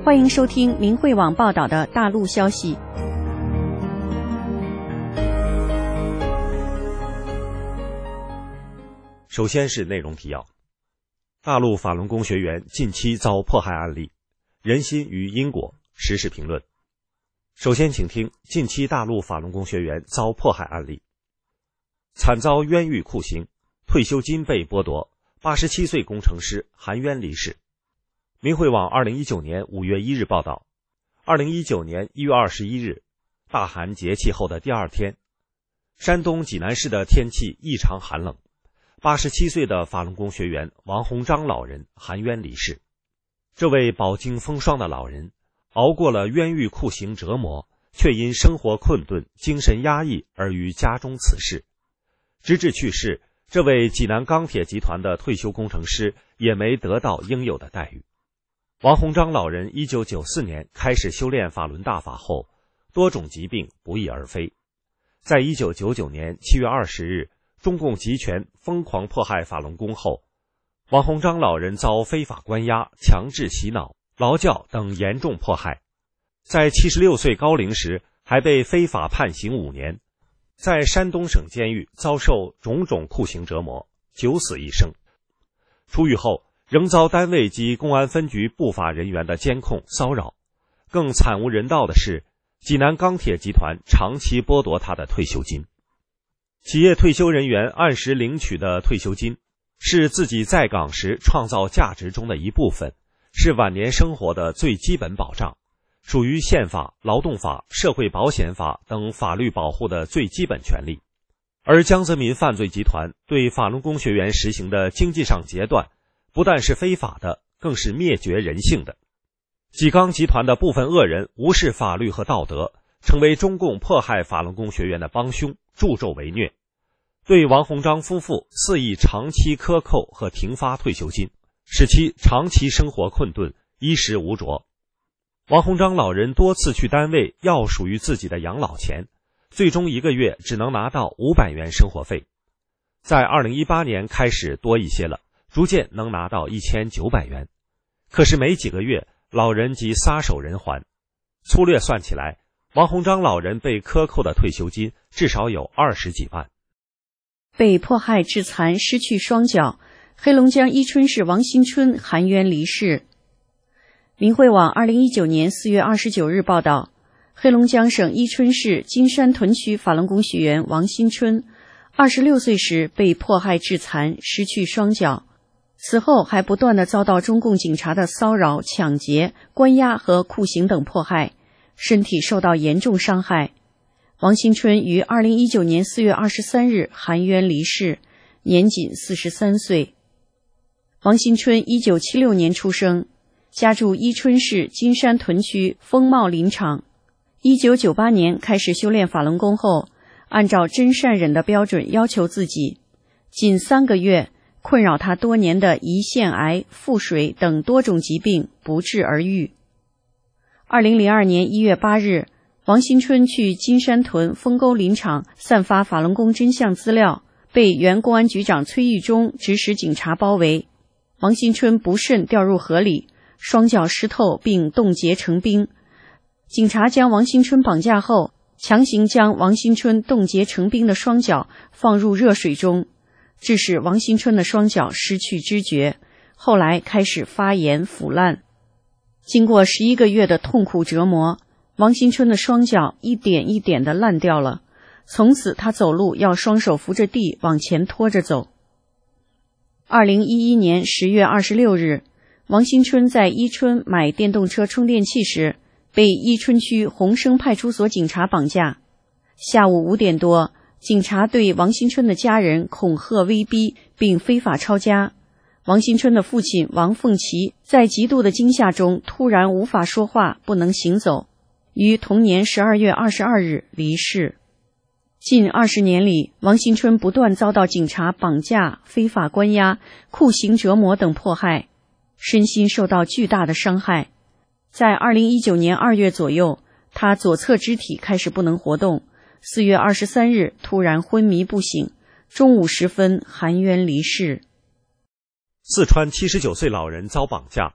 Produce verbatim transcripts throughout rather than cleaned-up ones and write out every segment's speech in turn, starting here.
欢迎收听明慧网报道的大陆消息。 首先是内容提要：大陆法轮功学员近期遭迫害案例，人心与因果，时事评论。首先请听近期大陆法轮功学员遭迫害案例。惨遭冤狱酷刑，退休金被剥夺，八十七岁工程师含冤离世。明慧网二零一九年五月一日报道，二零一九年一月二十一日，大寒节气后的第二天，山东济南市的天气异常寒冷，八十七岁的法轮功学员王洪章老人含冤离世。这位饱经风霜的老人，熬过了冤狱酷刑折磨，却因生活困顿、精神压抑而于家中辞世。直至去世，这位济南钢铁集团的退休工程师也没得到应有的待遇。王洪章老人一九九四年开始修炼法轮大法后，多种疾病不翼而飞。在一九九九年七月二十日，中共集权疯狂迫害法轮功后，王洪章老人遭非法关押、强制洗脑、劳教等严重迫害。在七十六岁高龄时，还被非法判刑五年，在山东省监狱遭受种种酷刑折磨，九死一生。出狱后，仍遭单位及公安分局不法人员的监控骚扰。更惨无人道的是，济南钢铁集团长期剥夺他的退休金。企业退休人员按时领取的退休金，是自己在岗时创造价值中的一部分，是晚年生活的最基本保障，属于宪法、劳动法、社会保险法等法律保护的最基本权利。而江泽民犯罪集团对法轮功学员实行的经济上截断，不但是非法的，更是灭绝人性的。济钢集团的部分恶人无视法律和道德，成为中共迫害法轮功学员的帮凶，助纣为虐。对王洪章夫妇肆意长期克扣和停发退休金，使其长期生活困顿，衣食无着。王洪章老人多次去单位要属于自己的养老钱，最终一个月只能拿到五百元生活费。在二零一八年开始多一些了，逐渐能拿到一千九百元。可是没几个月，老人即撒手人寰。粗略算起来，王洪章老人被克扣的退休金至少有二十几万。 被迫害致残，失去双脚，黑龙江伊春市王新春含冤离世。明慧网二零一九年四月二十九日报道，黑龙江省伊春市金山屯区法轮功学员王新春二十六岁时被迫害致残，失去双脚，此后还不断地遭到中共警察的骚扰、抢劫、关押和酷刑等迫害，身体受到严重伤害。王新春于二零一九年四月二十三日含冤离世，年仅四十三岁。王新春一九七六年出生，家住伊春市金山屯区丰茂林场。一九九八年开始修炼法轮功后，按照真善忍的标准要求自己，仅三个月，困扰他多年的胰腺癌、腹水等多种疾病不治而愈。二零零二年一月八日，王新春去金山屯丰沟林场散发法轮功真相资料，被原公安局长崔玉忠指使警察包围。王新春不慎掉入河里，双脚湿透并冻结成冰。警察将王新春绑架后，强行将王新春冻结成冰的双脚放入热水中，致使王新春的双脚失去知觉，后来开始发炎腐烂。经过十一个月的痛苦折磨，王新春的双脚一点一点地烂掉了，从此他走路要双手扶着地往前拖着走。二零一一年十月二十六日，王新春在伊春买电动车充电器时，被伊春区洪生派出所警察绑架。下午五点多，警察对王新春的家人恐吓威逼，并非法抄家。王新春的父亲王凤奇在极度的惊吓中突然无法说话，不能行走，于同年十二月二十二日离世。近二十年里，王新春不断遭到警察绑架、非法关押、酷刑折磨等迫害，身心受到巨大的伤害。在二零一九年二月左右，他左侧肢体开始不能活动，四月二十三日突然昏迷不醒，中午时分含冤离世。 四川七十九岁老人遭绑架，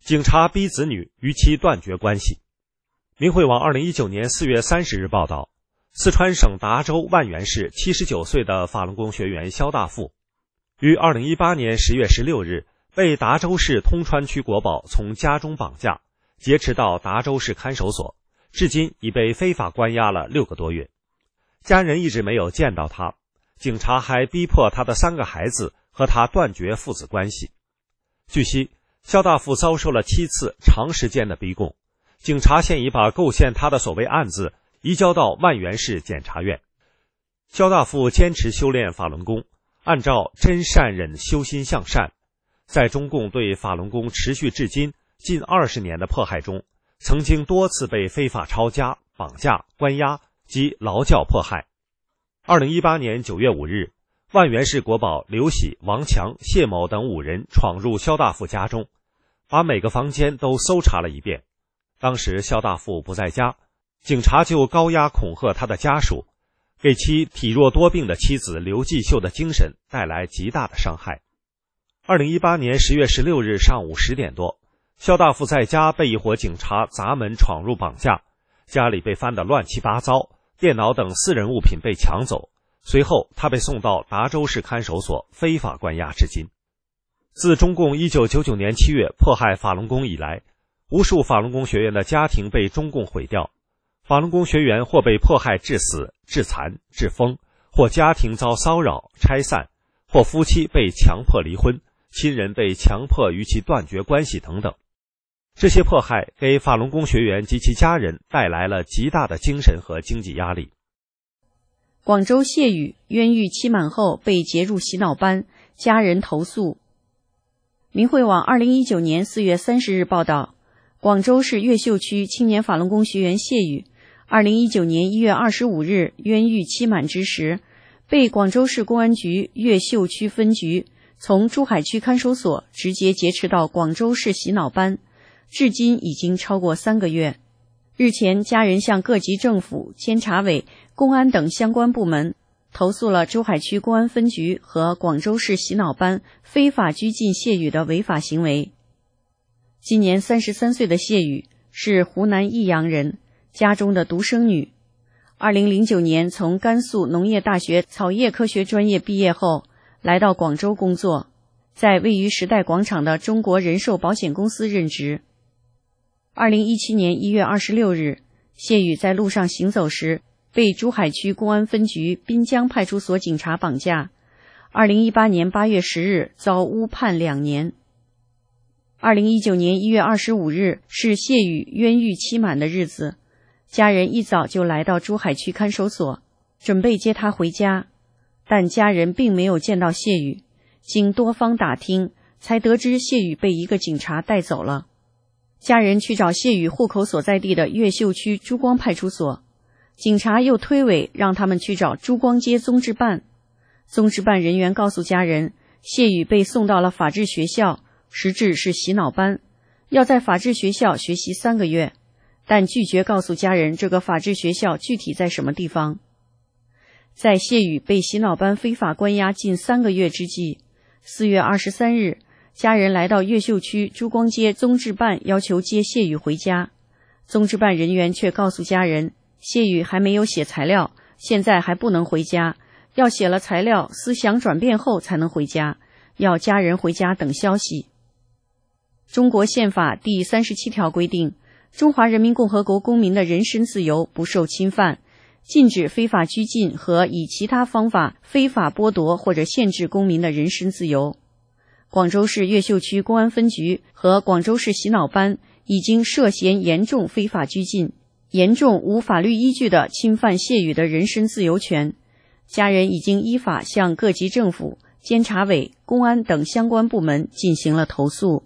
警察逼子女与其断绝关系。明慧网二零一九年四月三十日报道，四川省达州万源市七十九岁的法轮功学员肖大富，于二零一八年十月十六日被达州市通川区国保从家中绑架，劫持到达州市看守所，至今已被非法关押了六个多月。家人一直没有见到他，警察还逼迫他的三个孩子和他断绝父子关系。据悉，肖大富遭受了七次长时间的逼供，警察现已把构陷他的所谓案子移交到万源市检察院。肖大富坚持修炼法轮功，按照真善忍修心向善，在中共对法轮功持续至今近二十年的迫害中，曾经多次被非法抄家、绑架、关押及劳教迫害。二零一八年九月五日，万源市国保刘喜、王强、谢某等五人闯入肖大富家中，把每个房间都搜查了一遍。当时肖大富不在家，警察就高压恐吓他的家属，给其体弱多病的妻子刘继秀的精神带来极大的伤害。二零一八年十月十六日上午十点多，肖大富在家被一伙警察砸门闯入绑架，家里被翻得乱七八糟，电脑等私人物品被抢走。随后他被送到达州市看守所非法关押至今。自中共一九九九年七月迫害法轮功以来，无数法轮功学员的家庭被中共毁掉，法轮功学员或被迫害致死、致残、致疯，或家庭遭骚扰、拆散，或夫妻被强迫离婚，亲人被强迫与其断绝关系等等。这些迫害给法轮功学员及其家人带来了极大的精神和经济压力。 广州谢宇冤狱期满后被劫入洗脑班，家人投诉。明慧网二零一九年四月三十日报道，广州市越秀区青年法轮功学员谢宇，二零一九年一月二十五日冤狱期满之时，被广州市公安局越秀区分局从珠海区看守所直接劫持到广州市洗脑班，至今已经超过三个月。日前，家人向各级政府、监察委、公安等相关部门投诉了珠海区公安分局和广州市洗脑班非法拘禁谢宇的违法行为。今年三十三岁的谢宇是湖南益阳人，家中的独生女。二零零九年从甘肃农业大学草业科学专业毕业后，来到广州工作，在位于时代广场的中国人寿保险公司任职。二零一七年一月二十六日，谢宇在路上行走时被珠海区公安分局滨江派出所警察绑架。二零一八年八月十日遭误判两年。二零一九年一月二十五日是谢宇冤狱期满的日子，家人一早就来到珠海区看守所，准备接他回家，但家人并没有见到谢宇，经多方打听，才得知谢宇被一个警察带走了。家人去找谢宇户口所在地的越秀区珠光派出所，警察又推诿让他们去找珠光街综治办。综治办人员告诉家人，谢宇被送到了法治学校，实质是洗脑班，要在法治学校学习三个月，但拒绝告诉家人这个法治学校具体在什么地方。在谢宇被洗脑班非法关押近三个月之际，四月二十三日，家人来到越秀区珠光街综治办，要求接谢宇回家。综治办人员却告诉家人，谢宇还没有写材料，现在还不能回家，要写了材料，思想转变后才能回家，要家人回家等消息。中国宪法第三十七条规定，中华人民共和国公民的人身自由不受侵犯，禁止非法拘禁和以其他方法非法剥夺或者限制公民的人身自由。广州市越秀区公安分局和广州市洗脑班已经涉嫌严重非法拘禁，严重无法律依据地侵犯谢宇的人身自由权。家人已经依法向各级政府、监察委、公安等相关部门进行了投诉。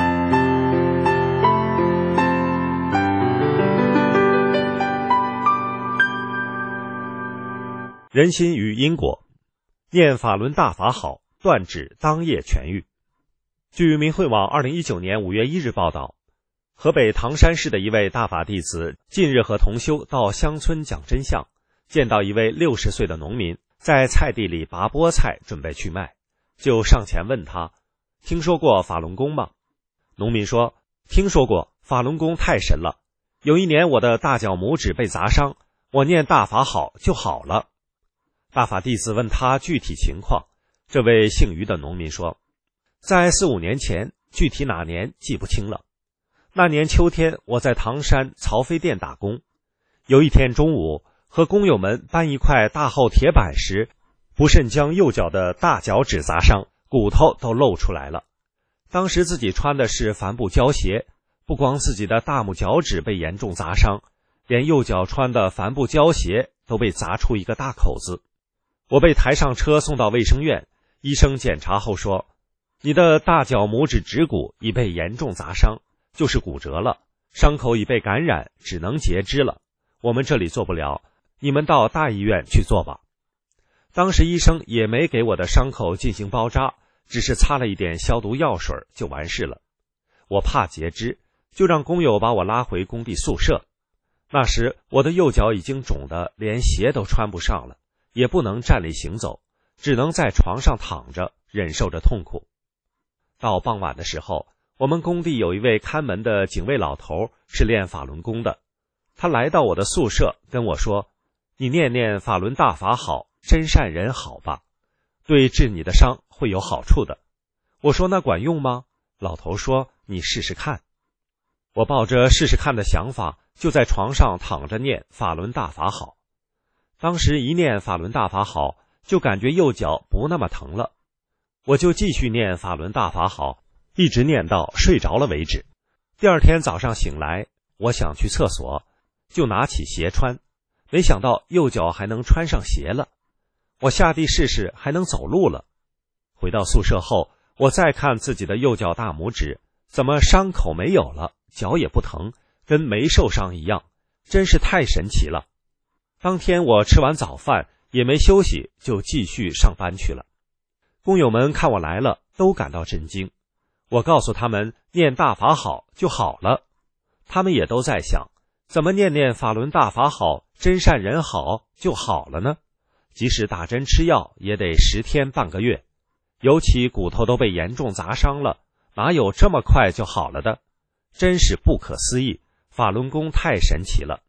人心与因果，念法轮大法好，断指当夜痊愈。据明慧网二零一九年五月一日报道，河北唐山市的一位大法弟子近日和同修到乡村讲真相，见到一位六十岁的农民在菜地里拔菠菜准备去卖，就上前问他，听说过法轮功吗？农民说， 听说过法轮功太神了，有一年我的大脚拇指被砸伤，我念大法好就好了。大法弟子问他具体情况，这位姓于的农民说，在四五年前，具体哪年记不清了。那年秋天，我在唐山曹妃店打工，有一天中午和工友们搬一块大厚铁板时，不慎将右脚的大脚趾砸伤，骨头都露出来了。当时自己穿的是帆布胶鞋，不光自己的大拇脚趾被严重砸伤，连右脚穿的帆布胶鞋都被砸出一个大口子。我被抬上车送到卫生院，医生检查后说，你的大脚拇指指骨已被严重砸伤，就是骨折了，伤口已被感染，只能截肢了，我们这里做不了，你们到大医院去做吧。当时医生也没给我的伤口进行包扎，只是擦了一点消毒药水就完事了。我怕截肢，就让工友把我拉回工地宿舍。那时我的右脚已经肿得连鞋都穿不上了，也不能站立行走，只能在床上躺着，忍受着痛苦。到傍晚的时候，我们工地有一位看门的警卫老头，是练法轮功的。他来到我的宿舍跟我说，你念念法轮大法好，真善人好吧，对治你的伤会有好处的。我说那管用吗？老头说，你试试看。我抱着试试看的想法，就在床上躺着念法轮大法好。当时一念法轮大法好，就感觉右脚不那么疼了。我就继续念法轮大法好，一直念到睡着了为止。第二天早上醒来，我想去厕所，就拿起鞋穿，没想到右脚还能穿上鞋了。我下地试试，还能走路了。回到宿舍后，我再看自己的右脚大拇指，怎么伤口没有了，脚也不疼，跟没受伤一样，真是太神奇了。当天我吃完早饭也没休息，就继续上班去了。工友们看我来了，都感到震惊。我告诉他们念大法好就好了，他们也都在想，怎么念念法轮大法好，真善人好就好了呢？即使打针吃药也得十天半个月，尤其骨头都被严重砸伤了，哪有这么快就好了的？真是不可思议，法轮功太神奇了。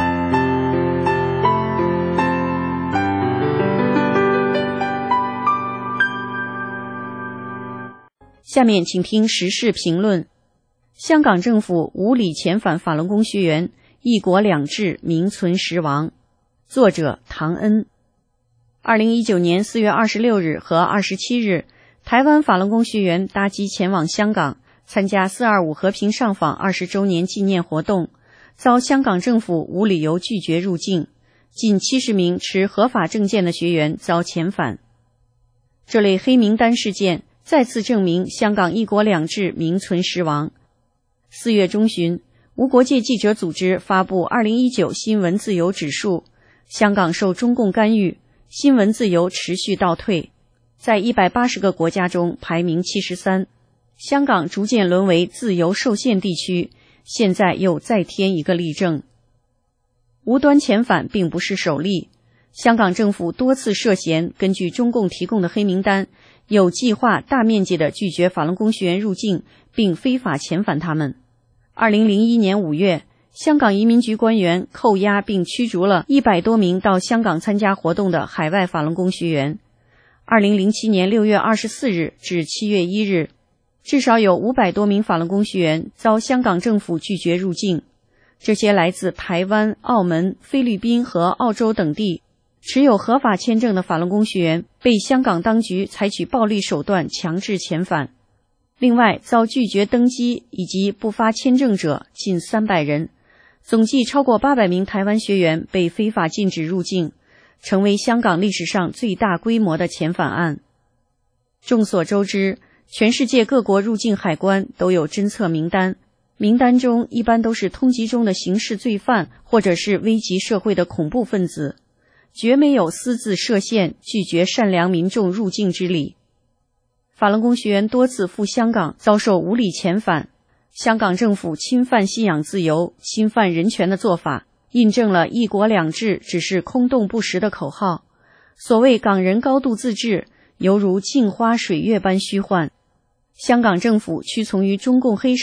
下面请听时事评论。香港政府无理遣返法轮功学员，一国两制名存实亡。作者唐恩。二零一九年四月二十六日和二十七日，台湾法轮功学员搭机前往香港，参加四二五和平上访二十周年纪念活动，遭香港政府无理由拒绝入境，近七十名持合法证件的学员遭遣返。这类黑名单事件再次证明香港一国两制名存实亡。四月中旬，无国界记者组织发布二零一九新闻自由指数，香港受中共干预，新闻自由持续倒退，在一百八十个国家中排名七十三，香港逐渐沦为自由受限地区，现在又再添一个例证。无端遣返并不是首例，香港政府多次涉嫌根据中共提供的黑名单，有计划大面积地拒绝法轮功学员入境，并非法遣返他们。二零零一年五月，香港移民局官员扣押并驱逐了一百多名到香港参加活动的海外法轮功学员。二零零七年六月二十四日至七月一日，至少有五百多名法轮功学员遭香港政府拒绝入境。这些来自台湾、澳门、菲律宾和澳洲等地持有合法签证的法轮功学员被香港当局采取暴力手段强制遣返。另外，遭拒绝登机以及不发签证者近三百人，总计超过八百名台湾学员被非法禁止入境，成为香港历史上最大规模的遣返案。众所周知，全世界各国入境海关都有侦测名单，名单中一般都是通缉中的刑事罪犯或者是危及社会的恐怖分子，绝没有私自设限拒绝善良民众入境之理。法轮功学员多次赴香港遭受无理遣返，香港政府侵犯信仰自由、侵犯人权的做法，印证了一国两制只是空洞不实的口号。所谓港人高度自治，犹如镜花水月般虚幻。香港政府屈从于中共黑手，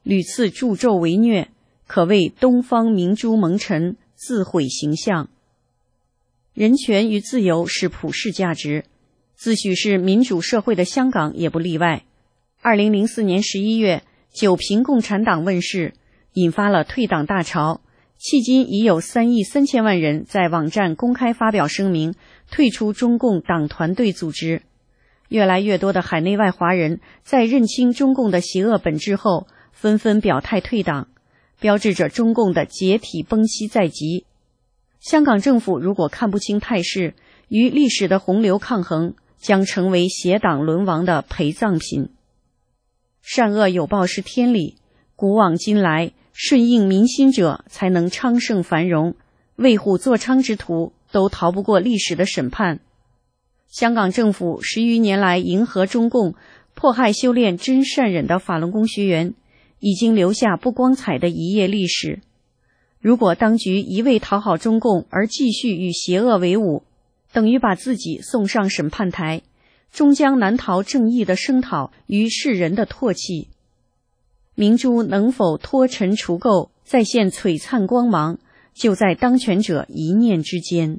屡次助纣为虐，可谓东方明珠蒙尘，自毁形象。人权与自由是普世价值，自诩是民主社会的香港也不例外。二零零四年十一月，九评共产党问世，引发了退党大潮，迄今已有三亿三千万人在网站公开发表声明，退出中共党团队组织。越来越多的海内外华人在认清中共的邪恶本质后，纷纷表态退党，标志着中共的解体崩期在即。香港政府如果看不清态势，与历史的洪流抗衡，将成为邪党沦亡的陪葬品。善恶有报是天理，古往今来，顺应民心者才能昌盛繁荣，为虎作伥之徒都逃不过历史的审判。香港政府十余年来迎合中共，迫害修炼真善忍的法轮功学员，已经留下不光彩的一页历史。如果当局一味讨好中共而继续与邪恶为伍，等于把自己送上审判台，终将难逃正义的声讨与世人的唾弃。明珠能否脱尘除垢，再现璀璨光芒，就在当权者一念之间。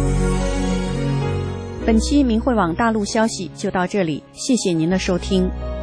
本期明慧网大陆消息就到这里，谢谢您的收听。